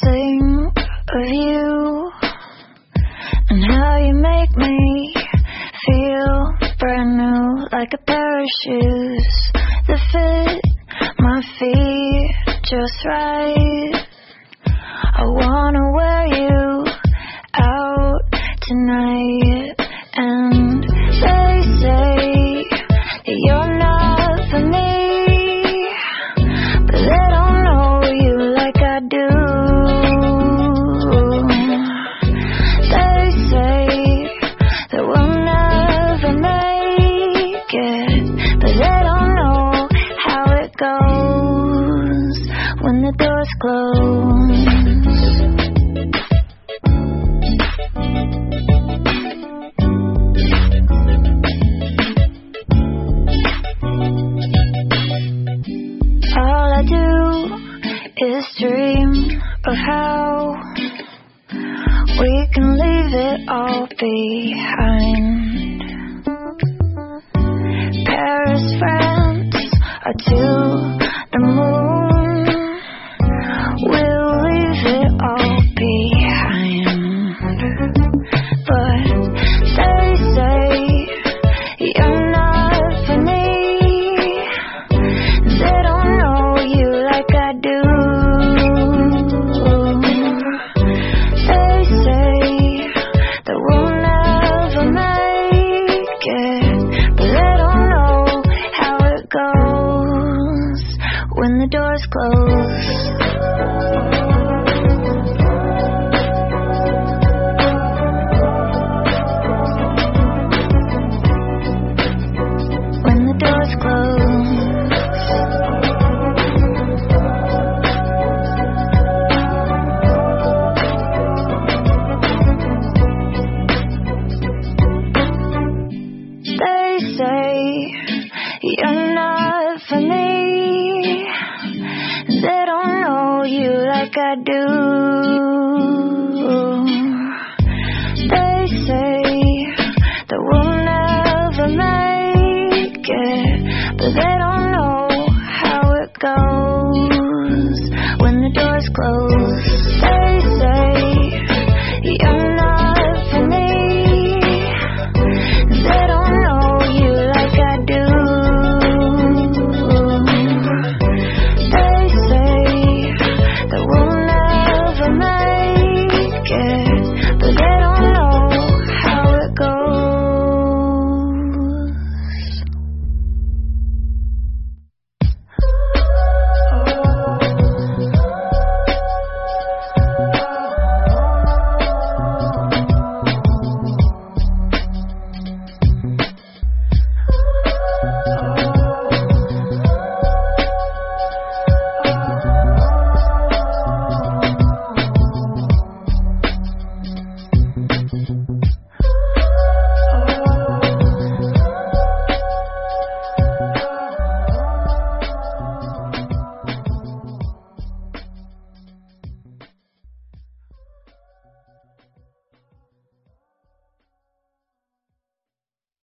think of you and how you make me feel brand new, like a pair of shoes that fit my feet just right. I wanna wear you out tonight, and they say that you're not for me, but they don't know you like I do. They say that we'll never make it, but they don't know how it goes when the doors close. All I do is dream of how we can leave it all behind. Paris, France, or to the moon. We'll leave it all behind. But they say you're not for me. They don't know you like I do. They say that we'll never make it, but they don't know how it goes when the doors close. When the doors close. They say you're not for me. They don't know you like I do. They say that we'll never make it, but they don't know how it goes when the doors close.